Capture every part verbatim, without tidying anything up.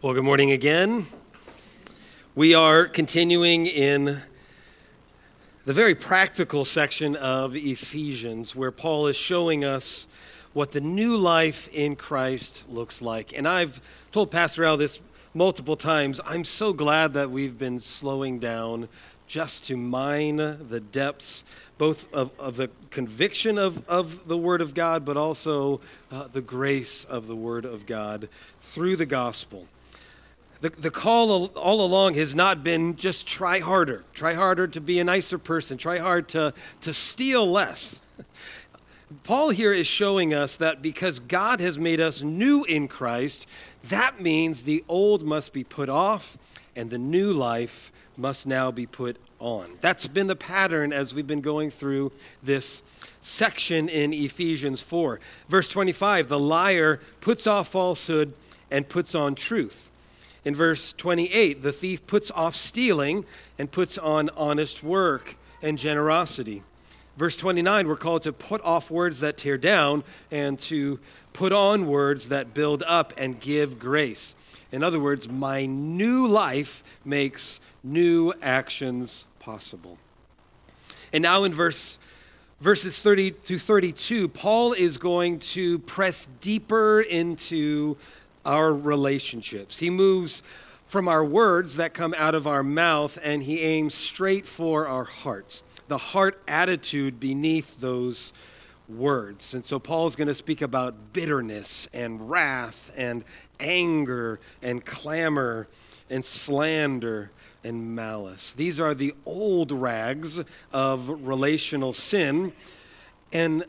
Well, good morning again. We are continuing in the very practical section of Ephesians, where Paul is showing us what the new life in Christ looks like. And I've told Pastor Al this multiple times. I'm so glad that we've been slowing down just to mine the depths, both of, of the conviction of, of the Word of God, but also uh, the grace of the Word of God through the gospel. The, the call all along has not been just try harder, try harder to be a nicer person, try hard to, to steal less. Paul here is showing us that because God has made us new in Christ, that means the old must be put off and the new life must now be put on. That's been the pattern as we've been going through this section in Ephesians four. Verse twenty-five, the liar puts off falsehood and puts on truth. In verse twenty-eight, the thief puts off stealing and puts on honest work and generosity. Verse twenty-nine, we're called to put off words that tear down and to put on words that build up and give grace. In other words, my new life makes new actions possible. And now in verse verses thirty to thirty-two, Paul is going to press deeper into our relationships. He moves from our words that come out of our mouth and he aims straight for our hearts, the heart attitude beneath those words. And so Paul's going to speak about bitterness and wrath and anger and clamor and slander and malice. These are the old rags of relational sin. And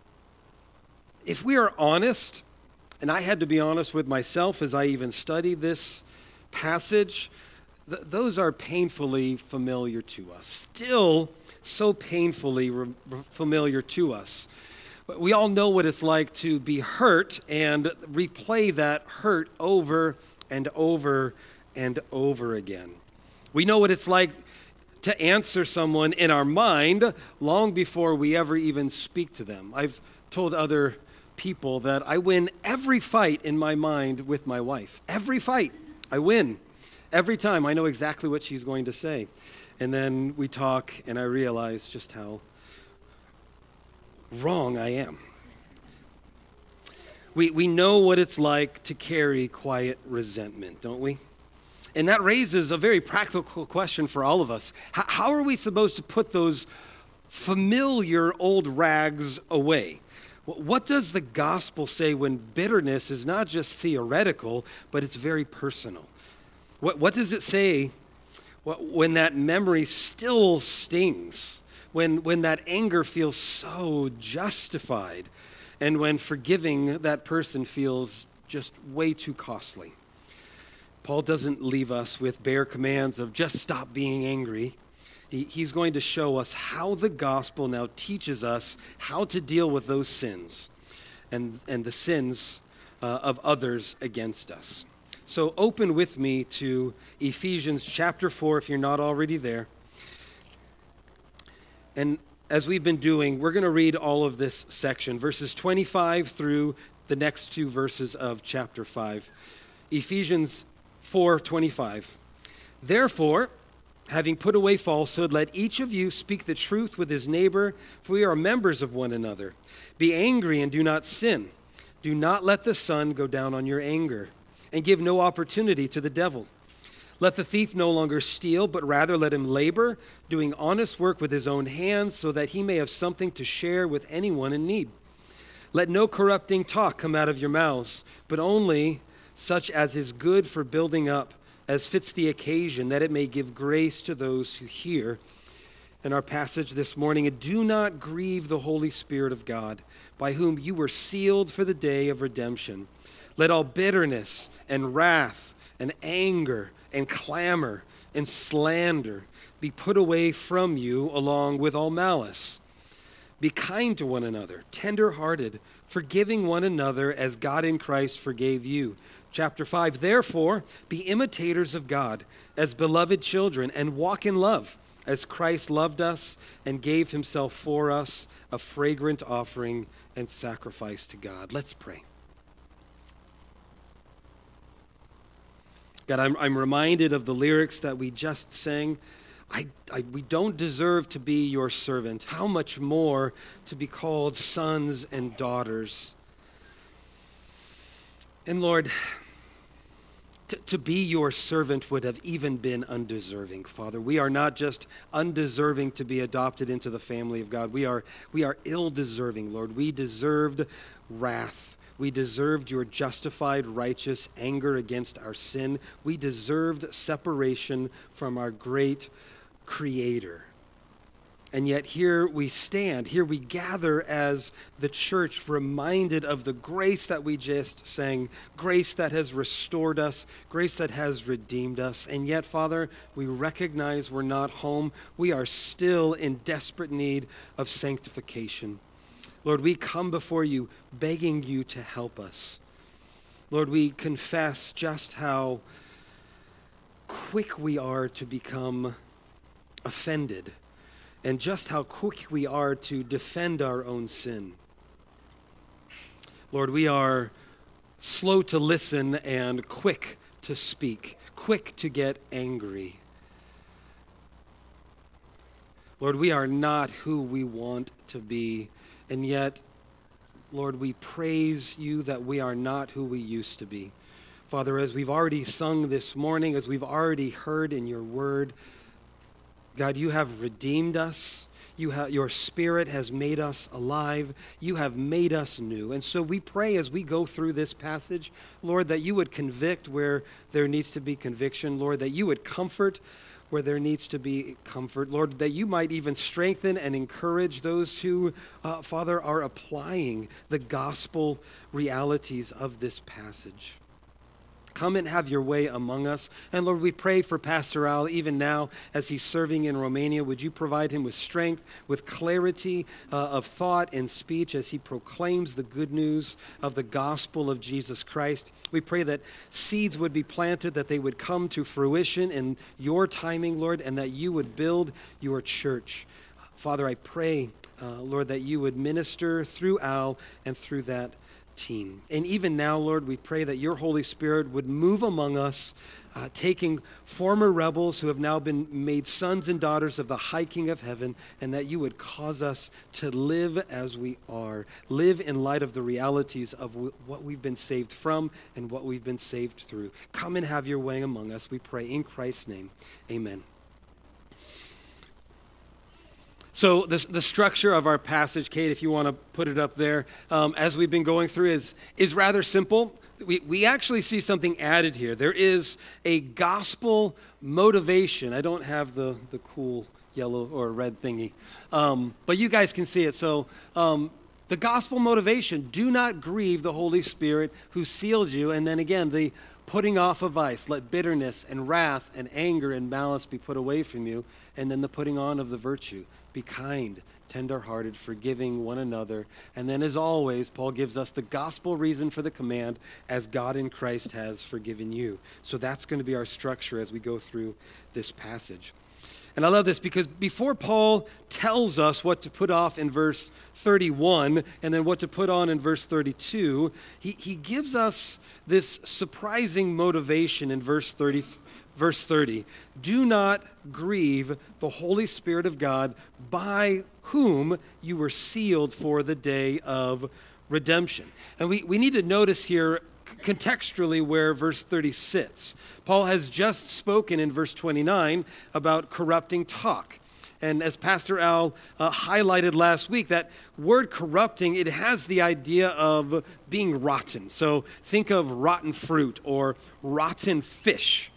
if we are honest, and I had to be honest with myself as I even studied this passage, th- those are painfully familiar to us, still so painfully re- familiar to us. We all know what it's like to be hurt and replay that hurt over and over and over again. We know what it's like to answer someone in our mind long before we ever even speak to them. I've told other people that I win every fight in my mind with my wife. Every fight, I win. Every time I know exactly what she's going to say. And then we talk and I realize just how wrong I am. We, we know what it's like to carry quiet resentment, don't we? And that raises a very practical question for all of us. How, how are we supposed to put those familiar old rags away? What does the gospel say when bitterness is not just theoretical, but it's very personal? What, what does it say when that memory still stings, when, when that anger feels so justified, and when forgiving that person feels just way too costly? Paul doesn't leave us with bare commands of just stop being angry. He's going to show us how the gospel now teaches us how to deal with those sins and, and the sins uh, of others against us. So open with me to Ephesians chapter four if you're not already there. And as we've been doing, we're going to read all of this section, verses twenty-five through the next two verses of chapter five. Ephesians four twenty-five. Therefore, having put away falsehood, let each of you speak the truth with his neighbor, for we are members of one another. Be angry and do not sin. Do not let the sun go down on your anger, and give no opportunity to the devil. Let the thief no longer steal, but rather let him labor, doing honest work with his own hands, so that he may have something to share with anyone in need. Let no corrupting talk come out of your mouths, but only such as is good for building up, as fits the occasion, that it may give grace to those who hear. In our passage this morning, and do not grieve the Holy Spirit of God, by whom you were sealed for the day of redemption. Let all bitterness and wrath and anger and clamor and slander be put away from you, along with all malice. Be kind to one another, tender-hearted, forgiving one another as God in Christ forgave you. Chapter five, therefore, be imitators of God as beloved children and walk in love as Christ loved us and gave himself for us, a fragrant offering and sacrifice to God. Let's pray. God, I'm, I'm reminded of the lyrics that we just sang. I, I, we don't deserve to be your servant. How much more to be called sons and daughters? And Lord, to, to be your servant would have even been undeserving, Father. We are not just undeserving to be adopted into the family of God. We are, we are ill-deserving, Lord. We deserved wrath. We deserved your justified, righteous anger against our sin. We deserved separation from our great Creator. And yet here we stand, here we gather as the church, reminded of the grace that we just sang, grace that has restored us, grace that has redeemed us. And yet, Father, we recognize we're not home. We are still in desperate need of sanctification. Lord, we come before you begging you to help us. Lord, we confess just how quick we are to become offended, and just how quick we are to defend our own sin. Lord, we are slow to listen and quick to speak, quick to get angry. Lord, we are not who we want to be, and yet, Lord, we praise you that we are not who we used to be. Father, as we've already sung this morning, as we've already heard in your word, God, you have redeemed us. You have, your Spirit has made us alive. You have made us new. And so we pray as we go through this passage, Lord, that you would convict where there needs to be conviction. Lord, that you would comfort where there needs to be comfort. Lord, that you might even strengthen and encourage those who, uh, Father, are applying the gospel realities of this passage. Come and have your way among us. And Lord, we pray for Pastor Al even now as he's serving in Romania. Would you provide him with strength, with clarity uh, of thought and speech as he proclaims the good news of the gospel of Jesus Christ. We pray that seeds would be planted, that they would come to fruition in your timing, Lord, and that you would build your church. Father, I pray, uh, Lord, that you would minister through Al and through that team. And even now, Lord, we pray that your Holy Spirit would move among us, uh, taking former rebels who have now been made sons and daughters of the high King of heaven, and that you would cause us to live as we are, live in light of the realities of w- what we've been saved from and what we've been saved through. Come and have your way among us, we pray in Christ's name. Amen. So the, the structure of our passage, Kate, if you want to put it up there, um, as we've been going through, is, is rather simple. We, we actually see something added here. There is a gospel motivation. I don't have the, the cool yellow or red thingy, um, but you guys can see it. So um, the gospel motivation, do not grieve the Holy Spirit who sealed you. And then again, the putting off of vice, let bitterness and wrath and anger and malice be put away from you. And then the putting on of the virtue. Be kind, tender-hearted, forgiving one another. And then as always, Paul gives us the gospel reason for the command, as God in Christ has forgiven you. So that's going to be our structure as we go through this passage. And I love this because before Paul tells us what to put off in verse thirty-one and then what to put on in verse thirty-two, he, he gives us this surprising motivation in verse thirty. Verse thirty, do not grieve the Holy Spirit of God, by whom you were sealed for the day of redemption. And we, we need to notice here contextually where verse thirty sits. Paul has just spoken in verse twenty-nine about corrupting talk. And as Pastor Al uh, highlighted last week, that word corrupting, it has the idea of being rotten. So think of rotten fruit or rotten fish.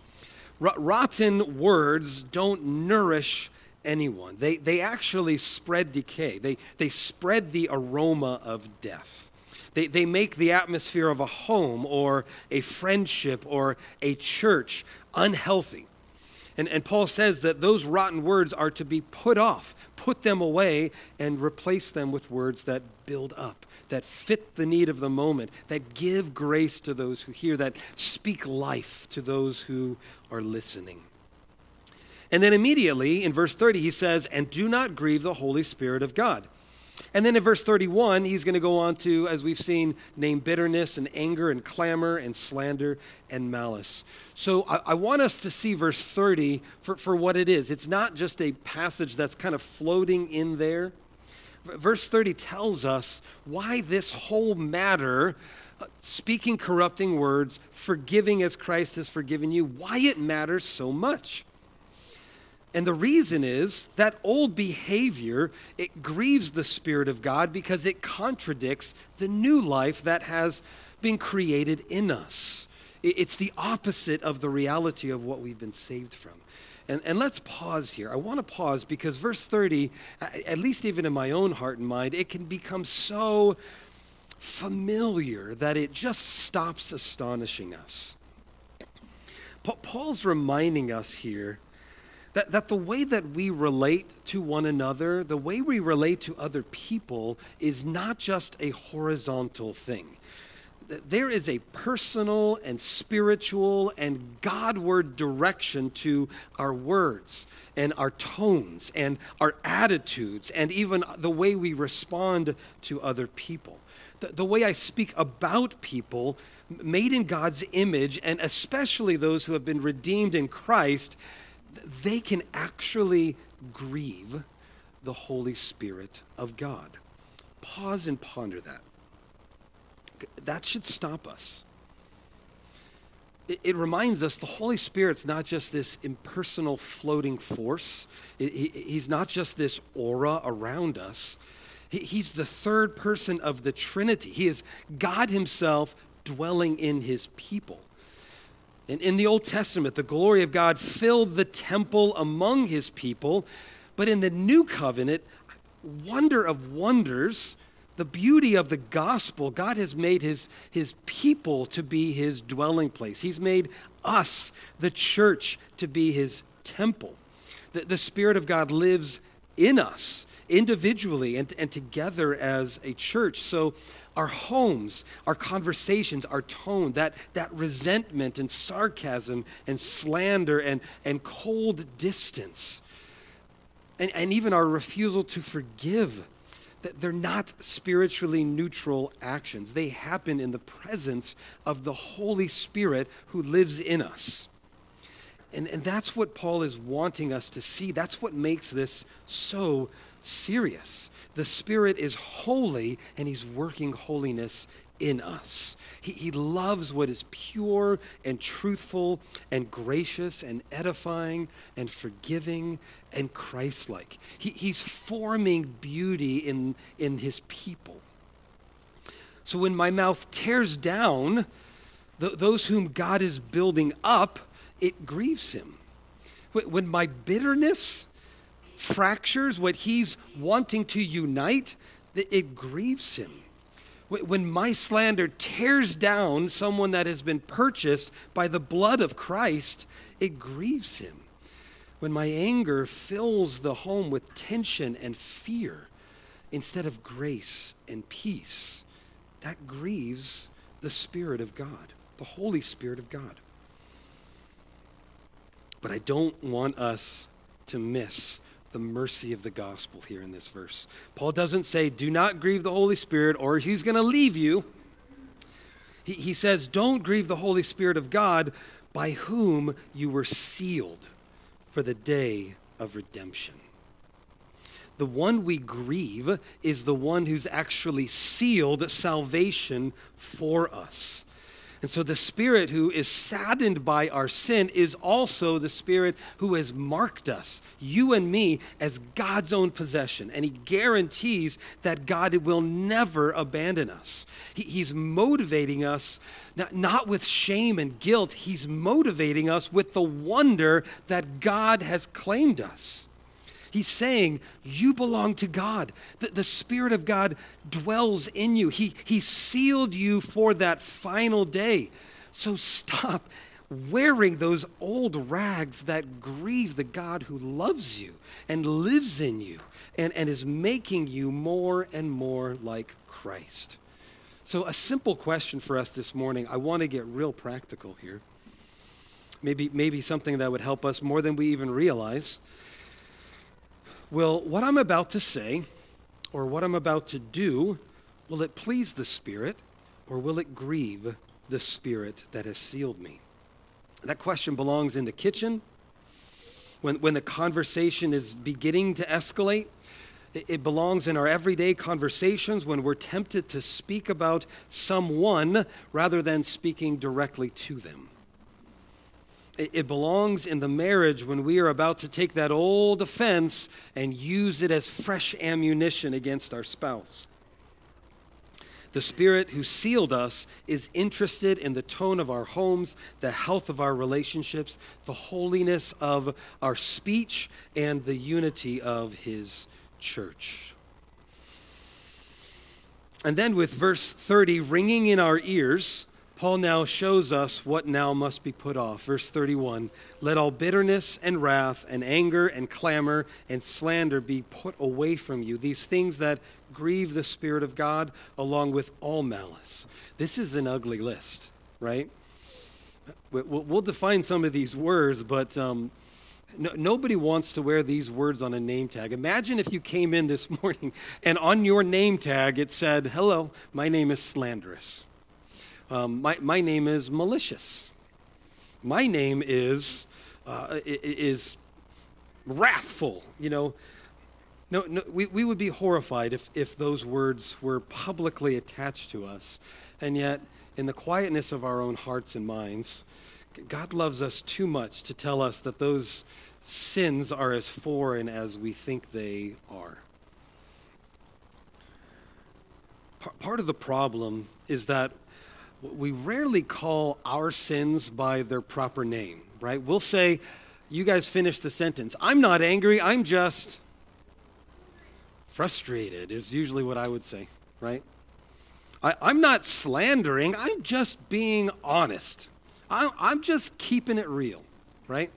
Rotten words don't nourish anyone. They, they actually spread decay. They, they spread the aroma of death. They, they make the atmosphere of a home or a friendship or a church unhealthy. And, and Paul says that those rotten words are to be put off, put them away, and replace them with words that build up, that fit the need of the moment, that give grace to those who hear, that speak life to those who are listening. And then immediately in verse thirty, he says, and do not grieve the Holy Spirit of God. And then in verse thirty-one, he's going to go on to, as we've seen, name bitterness and anger and clamor and slander and malice. So I, I want us to see verse thirty for, for what it is. It's not just a passage that's kind of floating in there. Verse thirty tells us why this whole matter, uh, speaking corrupting words, forgiving as Christ has forgiven you, why it matters so much. And the reason is that old behavior, it grieves the Spirit of God because it contradicts the new life that has been created in us. It's the opposite of the reality of what we've been saved from. And, and let's pause here. I want to pause because verse thirty, at least even in my own heart and mind, it can become so familiar that it just stops astonishing us. Paul's reminding us here That, that the way that we relate to one another, the way we relate to other people, is not just a horizontal thing. There is a personal and spiritual and Godward direction to our words and our tones and our attitudes and even the way we respond to other people. The, the way I speak about people made in God's image, and especially those who have been redeemed in Christ, they can actually grieve the Holy Spirit of God. Pause and ponder that. That should stop us. It, it reminds us the Holy Spirit's not just this impersonal floating force. It, he, he's not just this aura around us. He, he's the third person of the Trinity. He is God himself dwelling in his people. And in the Old Testament, the glory of God filled the temple among his people. But in the New Covenant, wonder of wonders, the beauty of the gospel, God has made his, his people to be his dwelling place. He's made us, the church, to be his temple. The, the Spirit of God lives in us individually and, and together as a church. So our homes, our conversations, our tone, that, that resentment and sarcasm and slander and, and cold distance, and, and even our refusal to forgive, that they're not spiritually neutral actions. They happen in the presence of the Holy Spirit who lives in us. And, and that's what Paul is wanting us to see. That's what makes this so serious. The Spirit is holy, and he's working holiness in us. He, he loves what is pure and truthful and gracious and edifying and forgiving and Christ-like. He, he's forming beauty in, in his people. So when my mouth tears down th- those whom God is building up, it grieves him. When my bitterness fractures what he's wanting to unite, it grieves him. When my slander tears down someone that has been purchased by the blood of Christ, it grieves him. When my anger fills the home with tension and fear instead of grace and peace, that grieves the Spirit of God, the Holy Spirit of God. But I don't want us to miss the mercy of the gospel here in this verse. Paul doesn't say, do not grieve the Holy Spirit or he's going to leave you. He, he says, don't grieve the Holy Spirit of God, by whom you were sealed for the day of redemption. The one we grieve is the one who's actually sealed salvation for us. And so the Spirit who is saddened by our sin is also the Spirit who has marked us, you and me, as God's own possession. And he guarantees that God will never abandon us. He, he's motivating us not, not with shame and guilt. He's motivating us with the wonder that God has claimed us. He's saying, you belong to God. The, the Spirit of God dwells in you. He, he sealed you for that final day. So stop wearing those old rags that grieve the God who loves you and lives in you and, and is making you more and more like Christ. So a simple question for us this morning. I want to get real practical here. Maybe, maybe something that would help us more than we even realize. Will what I'm about to say, or what I'm about to do, will it please the Spirit, or will it grieve the Spirit that has sealed me? That question belongs in the kitchen, when, when the conversation is beginning to escalate. It, it belongs in our everyday conversations when we're tempted to speak about someone rather than speaking directly to them. It, it belongs in the marriage when we are about to take that old offense and use it as fresh ammunition against our spouse. The Spirit who sealed us is interested in the tone of our homes, the health of our relationships, the holiness of our speech, and the unity of His church. And then with verse thirty ringing in our ears, Paul now shows us what now must be put off. Verse thirty-one, let all bitterness and wrath and anger and clamor and slander be put away from you, these things that grieve the Spirit of God, along with all malice. This is an ugly list, right? We'll, we'll define some of these words, but um, no, nobody wants to wear these words on a name tag. Imagine if you came in this morning and on your name tag it said, hello, my name is slanderous. Um, my, my name is malicious. My name is uh, is wrathful. You know, no, no, we, we would be horrified if, if those words were publicly attached to us. And yet, in the quietness of our own hearts and minds, God loves us too much to tell us that those sins are as foreign as we think they are. P- part of the problem is that we rarely call our sins by their proper name, right? We'll say, you guys finish the sentence. I'm not angry, I'm just frustrated is usually what I would say, right? I, I'm not slandering, I'm just being honest. I, I'm just keeping it real, right?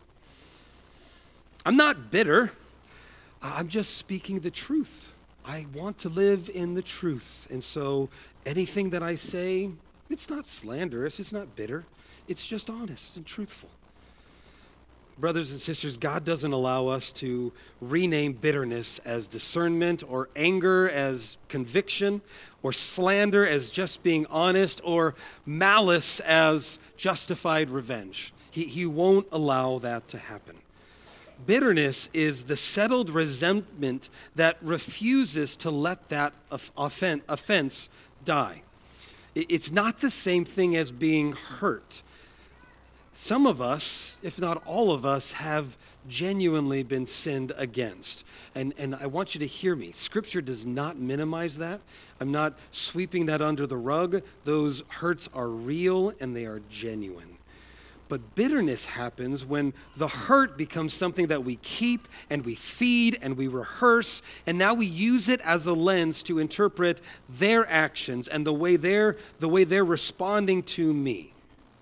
I'm not bitter, I'm just speaking the truth. I want to live in the truth, and so anything that I say, it's not slanderous, it's not bitter, it's just honest and truthful. Brothers and sisters, God doesn't allow us to rename bitterness as discernment, or anger as conviction, or slander as just being honest, or malice as justified revenge. He, he won't allow that to happen. Bitterness is the settled resentment that refuses to let that offen- offense die. It's not the same thing as being hurt. Some of us, if not all of us, have genuinely been sinned against. And, and I want you to hear me. Scripture does not minimize that. I'm not sweeping that under the rug. Those hurts are real and they are genuine. But bitterness happens when the hurt becomes something that we keep and we feed and we rehearse, and now we use it as a lens to interpret their actions and the way they're, the way they're responding to me.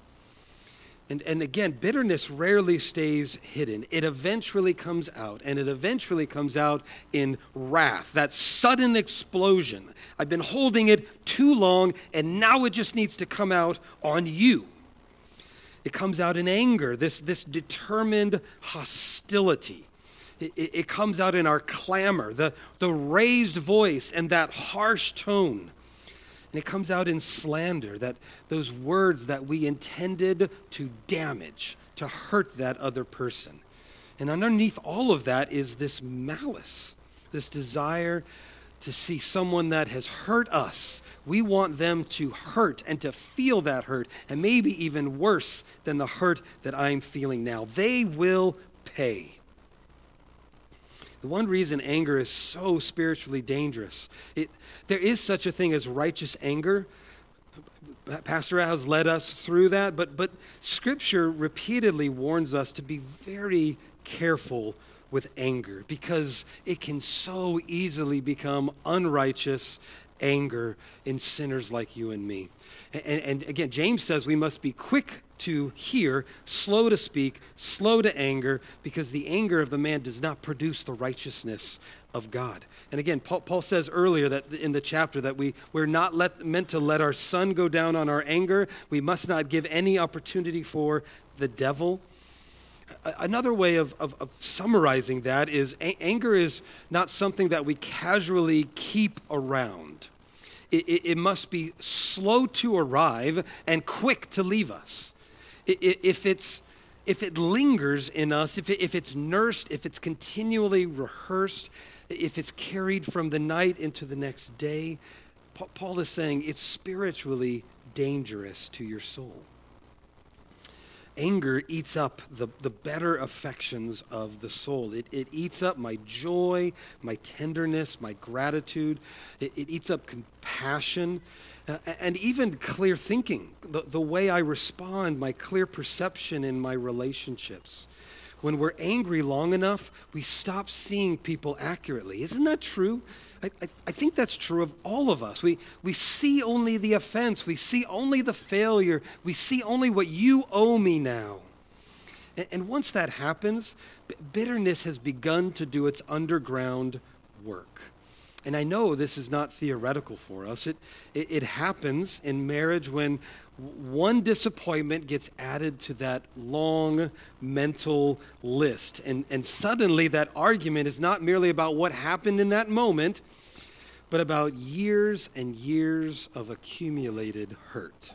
And, and again, bitterness rarely stays hidden. It eventually comes out, and it eventually comes out in wrath, that sudden explosion. I've been holding it too long, and now it just needs to come out on you. It comes out in anger, this, this determined hostility. It, it, it comes out in our clamor, the, the raised voice and that harsh tone. And it comes out in slander, that those words that we intended to damage, to hurt that other person. And underneath all of that is this malice, this desire to see someone that has hurt us. We want them to hurt and to feel that hurt, and maybe even worse than the hurt that I'm feeling now. They will pay. The one reason anger is so spiritually dangerous, it, there is such a thing as righteous anger. Pastor has led us through that, but, but Scripture repeatedly warns us to be very careful with anger, because it can so easily become unrighteous anger in sinners like you and me. And, and again, James says we must be quick to hear, slow to speak, slow to anger, because the anger of the man does not produce the righteousness of God. And again, Paul, Paul says earlier that in the chapter that we, we're not let, meant to let our sun go down on our anger. We must not give any opportunity for the devil. Another way of, of, of summarizing that is a- anger is not something that we casually keep around. It, it, it must be slow to arrive and quick to leave us. I- I- if it's if it lingers in us, if it, if it's nursed, if it's continually rehearsed, if it's carried from the night into the next day, Pa- Paul is saying it's spiritually dangerous to your soul. Anger eats up the, the better affections of the soul. It, it eats up my joy, my tenderness, my gratitude. It, it eats up compassion uh, and even clear thinking, the, the way I respond, my clear perception in my relationships. When we're angry long enough, we stop seeing people accurately. Isn't that true? I, I, I think that's true of all of us. We, we see only the offense. We see only the failure. We see only what you owe me now. And, and once that happens, b- bitterness has begun to do its underground work. And I know this is not theoretical for us. It, it, it happens in marriage when one disappointment gets added to that long mental list. And, and suddenly that argument is not merely about what happened in that moment, but about years and years of accumulated hurt.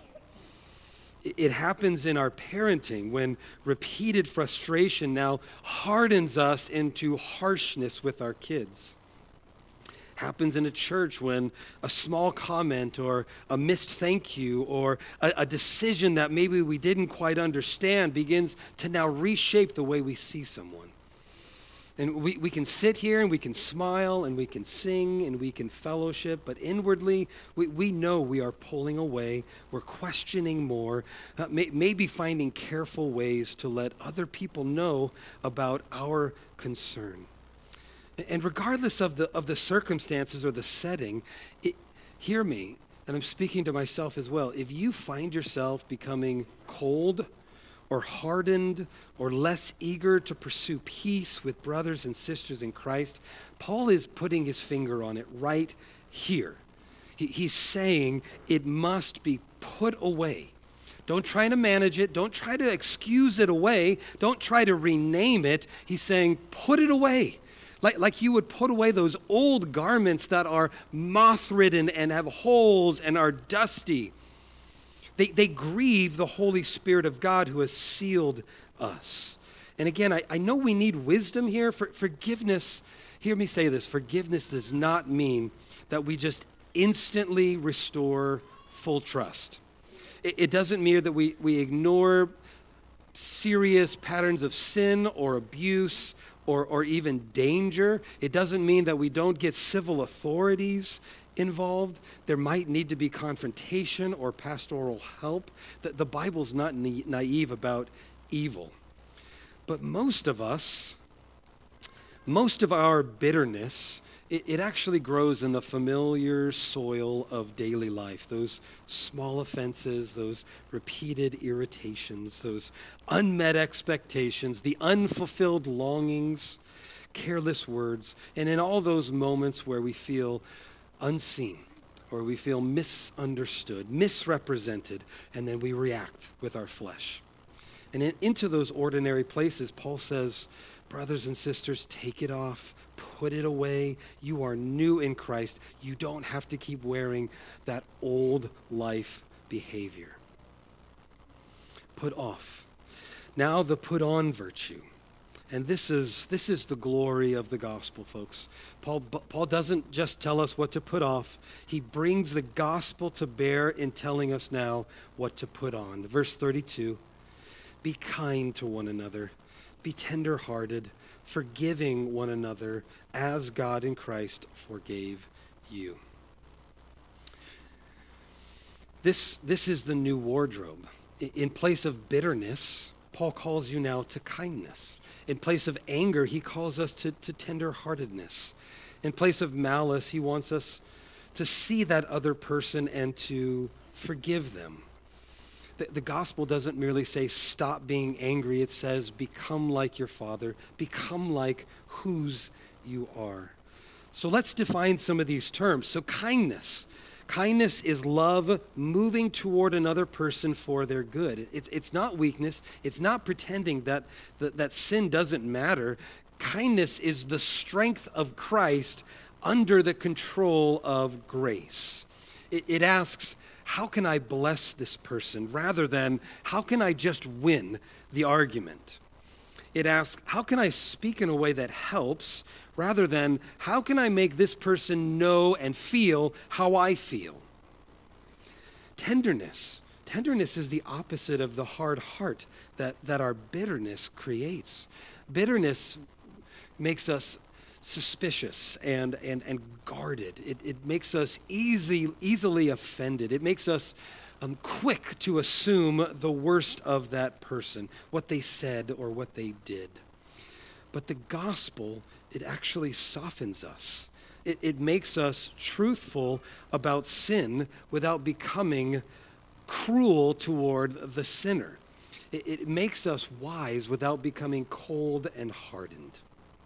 It, it happens in our parenting when repeated frustration now hardens us into harshness with our kids. Happens in a church when a small comment or a missed thank you or a, a decision that maybe we didn't quite understand begins to now reshape the way we see someone. And we, we can sit here and we can smile and we can sing and we can fellowship, but inwardly we, we know we are pulling away, we're questioning more, uh, may, maybe finding careful ways to let other people know about our concern. And regardless of the of the circumstances or the setting, it, hear me, and I'm speaking to myself as well. If you find yourself becoming cold or hardened or less eager to pursue peace with brothers and sisters in Christ, Paul is putting his finger on it right here. He, he's saying it must be put away. Don't try to manage it. Don't try to excuse it away. Don't try to rename it. He's saying put it away. Like, like you would put away those old garments that are moth-ridden and have holes and are dusty. They, they grieve the Holy Spirit of God who has sealed us. And again, I, I know we need wisdom here. For, forgiveness, hear me say this, forgiveness does not mean that we just instantly restore full trust. It, it doesn't mean that we, we ignore serious patterns of sin or abuse Or, or even danger. It doesn't mean that we don't get civil authorities involved. There might need to be confrontation or pastoral help. The, the Bible's not na- naive about evil. But most of us, most of our bitterness, it, it actually grows in the familiar soil of daily life. Those small offenses, those repeated irritations, those unmet expectations, the unfulfilled longings, careless words, and in all those moments where we feel unseen or we feel misunderstood, misrepresented, and then we react with our flesh. And in, into those ordinary places, Paul says, brothers and sisters, take it off. Put it away. You are new in Christ. You don't have to keep wearing that old life behavior. Put off. Now the put on virtue. And this is this is the glory of the gospel, folks. Paul, Paul doesn't just tell us what to put off. He brings the gospel to bear in telling us now what to put on. Verse thirty-two, be kind to one another. Be tender-hearted, forgiving one another as God in Christ forgave you. This, this is the new wardrobe. In place of bitterness, Paul calls you now to kindness. In place of anger, he calls us to, to tender-heartedness. In place of malice, he wants us to see that other person and to forgive them. The, the gospel doesn't merely say stop being angry. It says become like your Father. Become like whose you are. So let's define some of these terms. So kindness. Kindness is love moving toward another person for their good. It's, it's not weakness. It's not pretending that, that, that sin doesn't matter. Kindness is the strength of Christ under the control of grace. It, it asks, how can I bless this person, rather than how can I just win the argument? It asks, how can I speak in a way that helps, rather than how can I make this person know and feel how I feel? Tenderness. Tenderness is the opposite of the hard heart that, that our bitterness creates. Bitterness makes us suspicious and, and, and guarded. It, it makes us easy, easily offended. It makes us um, quick to assume the worst of that person, what they said or what they did. But the gospel, it actually softens us. It, it makes us truthful about sin without becoming cruel toward the sinner. It, it makes us wise without becoming cold and hardened.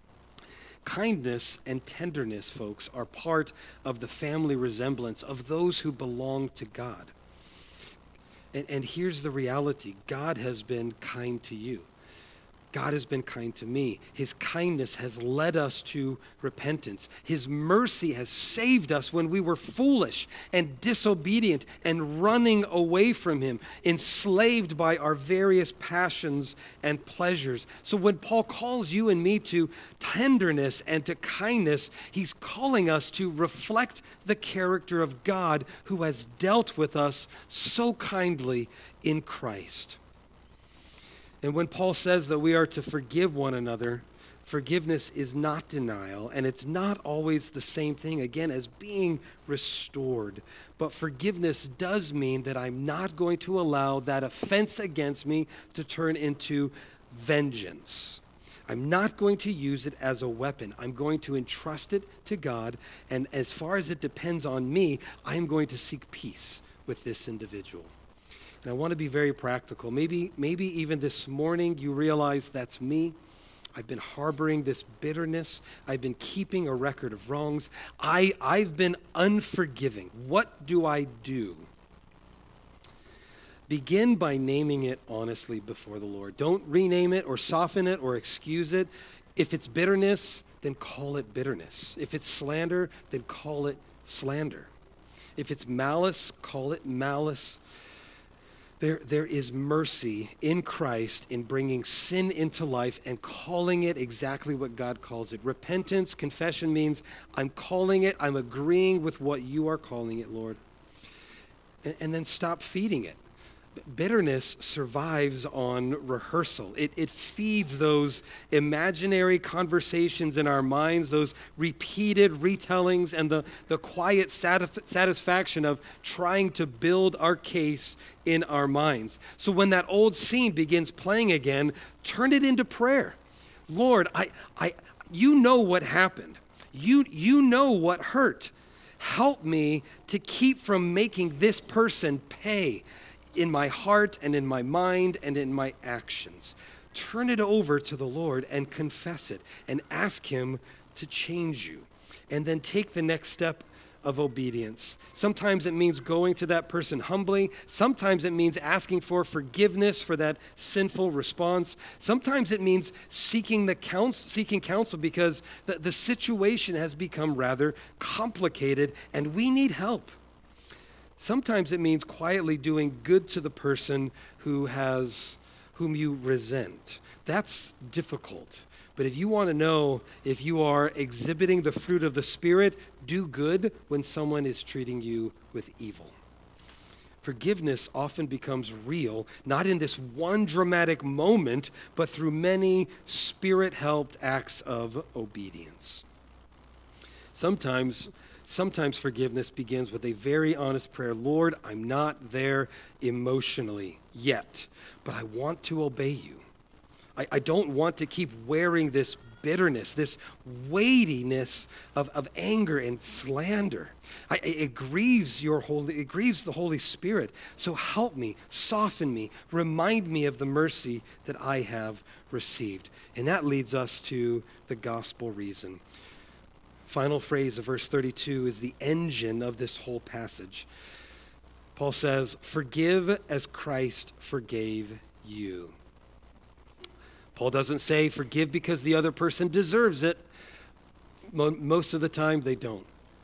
Kindness and tenderness, folks, are part of the family resemblance of those who belong to God. And, and here's the reality. God has been kind to you. God has been kind to me. His kindness has led us to repentance. His mercy has saved us when we were foolish and disobedient and running away from him, enslaved by our various passions and pleasures. So when Paul calls you and me to tenderness and to kindness, he's calling us to reflect the character of God who has dealt with us so kindly in Christ. And when Paul says that we are to forgive one another, forgiveness is not denial, and it's not always the same thing, again, as being restored. But forgiveness does mean that I'm not going to allow that offense against me to turn into vengeance. I'm not going to use it as a weapon. I'm going to entrust it to God, and as far as it depends on me, I'm going to seek peace with this individual. And I want to be very practical. Maybe, maybe even this morning you realize that's me. I've been harboring this bitterness. I've been keeping a record of wrongs. I, I've been unforgiving. What do I do? Begin by naming it honestly before the Lord. Don't rename it or soften it or excuse it. If it's bitterness, then call it bitterness. If it's slander, then call it slander. If it's malice, call it malice. There, there is mercy in Christ in bringing sin into life and calling it exactly what God calls it. Repentance, confession means I'm calling it, I'm agreeing with what you are calling it, Lord. And, and then stop feeding it. Bitterness survives on rehearsal. It, it feeds those imaginary conversations in our minds, those repeated retellings, and the, the quiet satisf- satisfaction of trying to build our case in our minds. So when that old scene begins playing again, turn it into prayer. Lord, I, I, you know what happened. You, you know what hurt. Help me to keep from making this person pay in my heart and in my mind and in my actions. Turn it over to the Lord and confess it and ask him to change you. And then take the next step of obedience. Sometimes it means going to that person humbly. Sometimes it means asking for forgiveness for that sinful response. Sometimes it means seeking the counsel, seeking counsel because the, the situation has become rather complicated and we need help. Sometimes it means quietly doing good to the person who has, whom you resent. That's difficult. But if you want to know if you are exhibiting the fruit of the Spirit, do good when someone is treating you with evil. Forgiveness often becomes real, not in this one dramatic moment, but through many Spirit-helped acts of obedience. Sometimes Sometimes forgiveness begins with a very honest prayer. Lord, I'm not there emotionally yet, but I want to obey you. I, I don't want to keep wearing this bitterness, this weightiness of, of anger and slander. I, it grieves your holy, it grieves the Holy Spirit. So help me, soften me, remind me of the mercy that I have received. And that leads us to the gospel reason. final phrase of verse thirty-two is the engine of this whole passage. Paul says, forgive as Christ forgave you. Paul doesn't say forgive because the other person deserves it. Most of the time, they don't.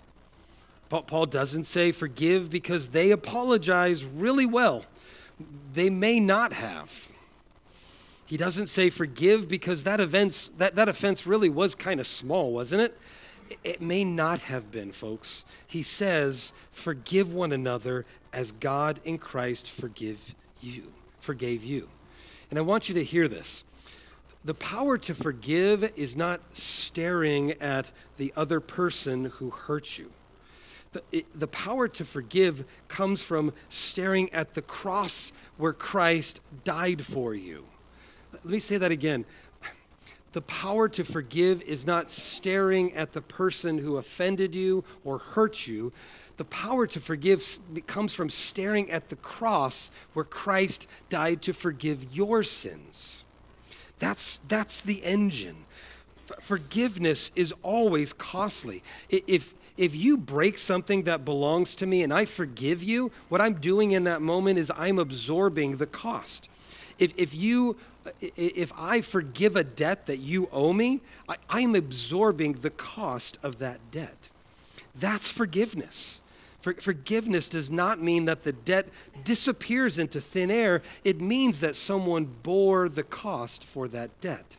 Paul doesn't say forgive because they apologize really well. They may not have. He doesn't say forgive because that offense, that, that offense really was kind of small, wasn't it? It may not have been, folks. He says forgive one another as God in Christ forgive you, forgave you. And I want you to hear this. The power to forgive is not staring at the other person who hurt you. The, it, the power to forgive comes from staring at the cross where Christ died for you. Let me say that again. The power to forgive is not staring at the person who offended you or hurt you. The power to forgive comes from staring at the cross where Christ died to forgive your sins. That's, that's the engine. F- forgiveness is always costly. If, if you break something that belongs to me and I forgive you, what I'm doing in that moment is I'm absorbing the cost. If, if you, if I forgive a debt that you owe me, I, I'm absorbing the cost of that debt. That's forgiveness. For, forgiveness does not mean that the debt disappears into thin air. It means that someone bore the cost for that debt.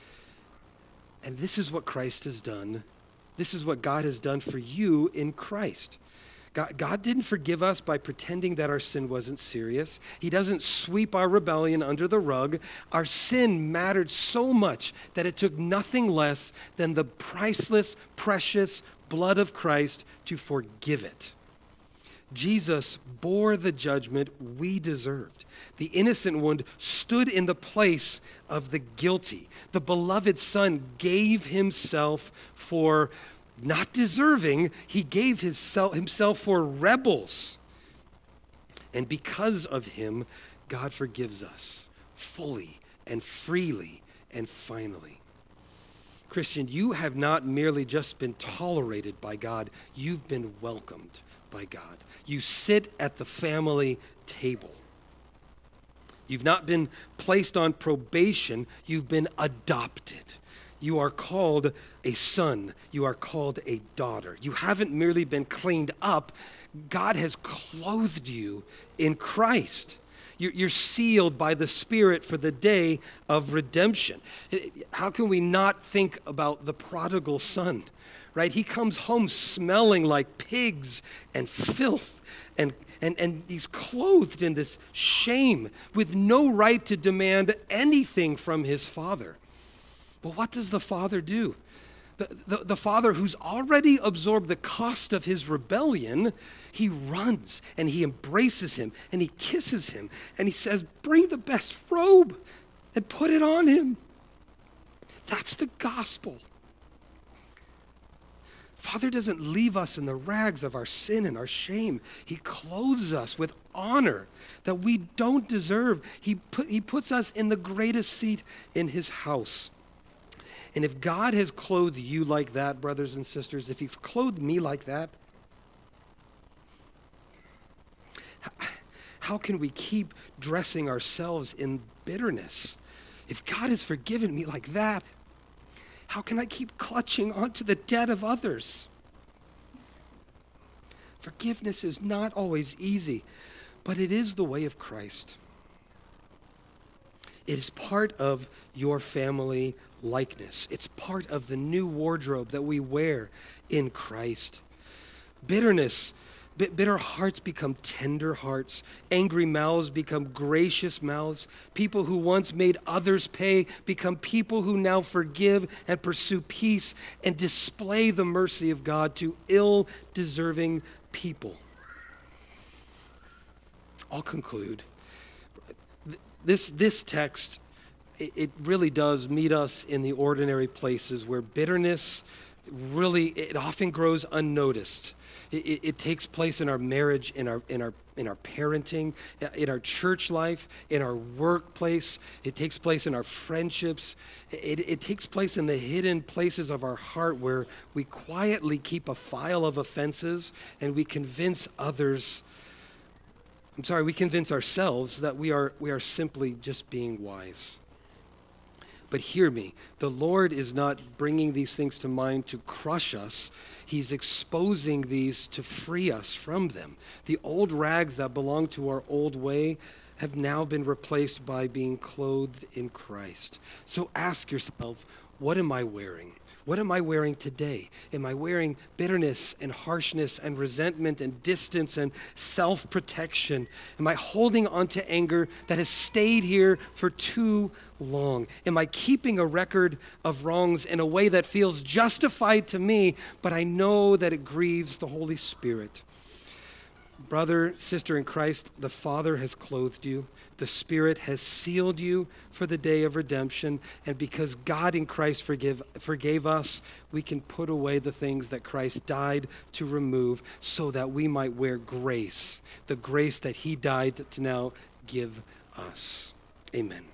And this is what Christ has done. This is what God has done for you in Christ. God, God didn't forgive us by pretending that our sin wasn't serious. He doesn't sweep our rebellion under the rug. Our sin mattered so much that it took nothing less than the priceless, precious blood of Christ to forgive it. Jesus bore the judgment we deserved. The innocent one stood in the place of the guilty. The beloved Son gave himself for not deserving. He gave himself, himself for rebels. And because of him, God forgives us fully and freely and finally. Christian, you have not merely just been tolerated by God, you've been welcomed by God. You sit at the family table. You've not been placed on probation, you've been adopted. You are called a son. You are called a daughter. You haven't merely been cleaned up. God has clothed you in Christ. You're sealed by the Spirit for the day of redemption. How can we not think about the prodigal son? Right? He comes home smelling like pigs and filth, and, and, and he's clothed in this shame with no right to demand anything from his father. But what does the father do? The, the, the father who's already absorbed the cost of his rebellion, he runs and he embraces him and he kisses him and he says, bring the best robe and put it on him. That's the gospel. Father doesn't leave us in the rags of our sin and our shame. He clothes us with honor that we don't deserve. He, put, he puts us in the greatest seat in his house. And if God has clothed you like that, brothers and sisters, if he's clothed me like that, how can we keep dressing ourselves in bitterness? If God has forgiven me like that, how can I keep clutching onto the debt of others? Forgiveness is not always easy, but it is the way of Christ. It is part of your family likeness. It's part of the new wardrobe that we wear in Christ. Bitterness, bitter hearts become tender hearts. Angry mouths become gracious mouths. People who once made others pay become people who now forgive and pursue peace and display the mercy of God to ill-deserving people. I'll conclude. This, this text, it, it really does meet us in the ordinary places where bitterness really, it often grows unnoticed. It, it, it takes place in our marriage, in our, in our, in our parenting, in our church life, in our workplace. It takes place in our friendships. It, it takes place in the hidden places of our heart where we quietly keep a file of offenses and we convince others, I'm sorry, we convince ourselves that we are, we are simply just being wise. But hear me, the Lord is not bringing these things to mind to crush us. He's exposing these to free us from them. The old rags that belong to our old way have now been replaced by being clothed in Christ. So ask yourself, what am I wearing? What am I wearing today? Am I wearing bitterness and harshness and resentment and distance and self-protection? Am I holding on to anger that has stayed here for too long? Am I keeping a record of wrongs in a way that feels justified to me, but I know that it grieves the Holy Spirit? Brother, sister in Christ, the Father has clothed you. The Spirit has sealed you for the day of redemption. And because God in Christ forgive, forgave us, we can put away the things that Christ died to remove so that we might wear grace, the grace that he died to now give us. Amen.